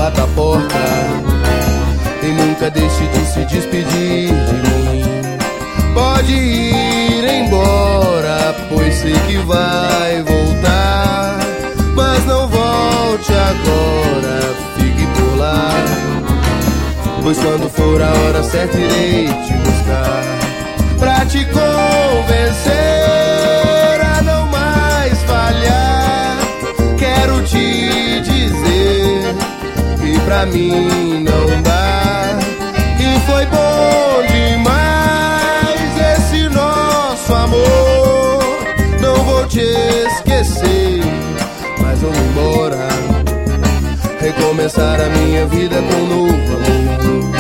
bata a porta e nunca deixe de se despedir de mim. Pode ir embora, pois sei que vai voltar, mas não volte agora, fique por lá, pois quando for a hora certa irei te buscar, pra te convencer a não mais falhar. Quero te dizer que pra mim não dá, que foi bom demais esse nosso amor. Não vou te esquecer, mas vou embora, recomeçar a minha vida com um novo amor.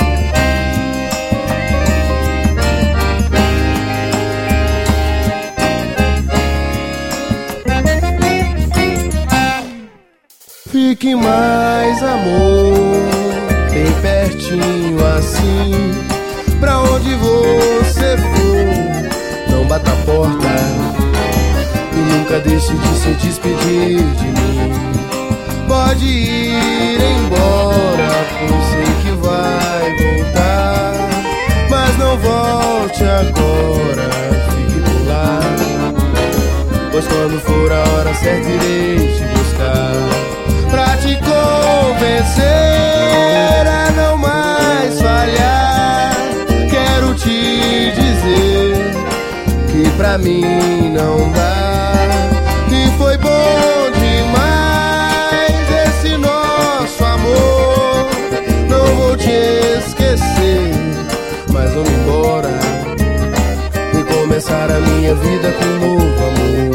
Fique mais, amor, bem pertinho assim, pra onde você for, não bata a porta e nunca deixe de se despedir de mim. Pode ir embora, pois sei que vai voltar, mas não volte agora, fique por lá, pois quando for a hora certa irei te buscar, pra te convencer a não mais falhar. Quero te dizer que pra mim não dá, que foi bom demais esse nosso amor. Não vou te esquecer, mas vou embora e começar a minha vida com um novo amor.